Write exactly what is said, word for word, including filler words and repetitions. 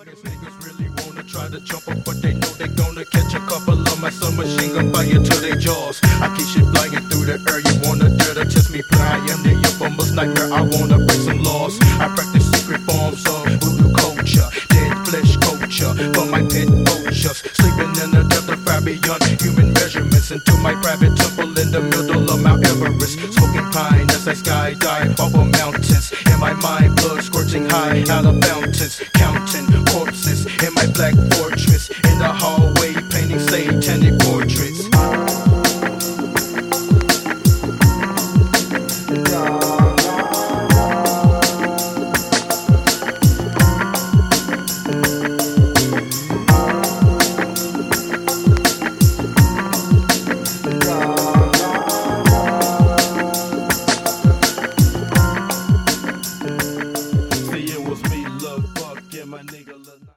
These niggas really wanna try to jump up, but they know they gonna catch a couple of my submachine gun fire to their jaws. I keep shit flying through the air. You wanna dare to test me? Play I am the infamous nightmare. I wanna break some laws. I practice secret forms of voodoo culture, dead flesh culture for my pet vultures. Sleeping in the depth of far beyond human measurements, into my private temple in the middle of Mount Everest. Smoking pine as I skydive off of mountains. In my mind, blood squirting high out of fountains. Counting corpses in my black fortress. In the hallway, painting satanic portraits. See, it was me, Lil Buck, and my nigga Lil